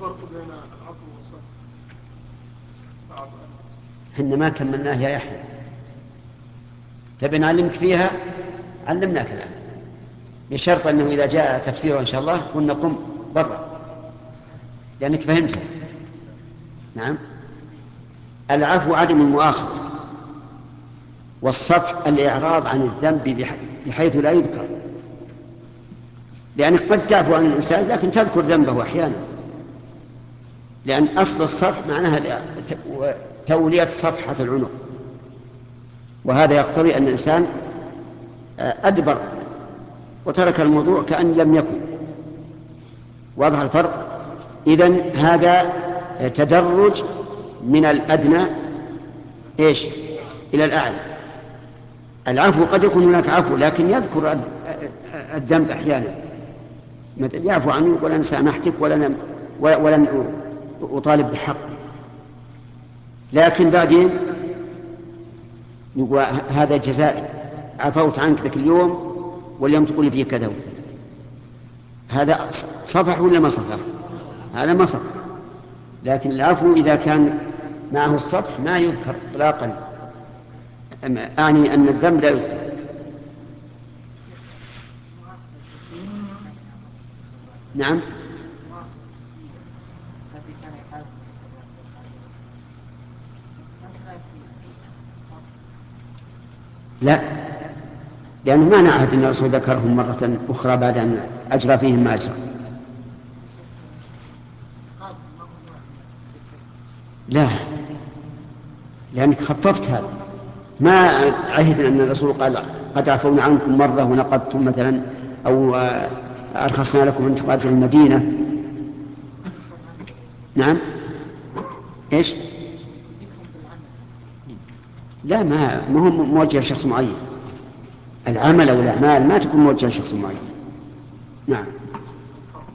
الفرق بين العفو والصفح؟ حنا ما كملناه يا يحيى، تبي نعلمك فيها علمناك الآن، بشرط أنه إذا جاء تفسيره إن شاء الله قلنا قم برا لأنك فهمته. نعم. العفو عدم المؤاخذة، والصفح الإعراض عن الذنب بحيث لا يذكر، لأنك قد تعفو عن الإنسان لكن تذكر ذنبه أحيانا، لأن أصل الصفح معناها تولية صفحة العنق، وهذا يقتضي أن الإنسان أدبر وترك الموضوع كأن لم يكن. واضح الفرق؟ إذن هذا تدرج من الأدنى إيش إلى الأعلى. العفو قد يكون هناك عفو لكن يذكر الذنب أحيانا، مثل يعفو عنه ولن سامحتك ولن أطالب بحق، لكن بعدين يقول هذا جزائي، عفوت عنك ذاك اليوم واليوم تقول لي فيه كذا وكذا. هذا صفح ولا ما صفح؟ هذا ما صفح. لكن العفو إذا كان معه الصفح ما يذكر إطلاقا، أعني أن الذنب لا يذكر. نعم. لا، لأنه ما نعهد أن الرسول ذكرهم مرة أخرى بعد أن أجرى فيهم ما أجرى. لا، لأنك خففت هذا، ما عهدنا أن الرسول قال قد عفونا عنكم مرة ونقضتم مثلا، أو أرخصنا لكم أن تقاتلوا المدينة. نعم. إيش؟ لا، ما هو موجه لشخص معين، العمل أو الأعمال ما تكون موجهة لشخص معين. نعم.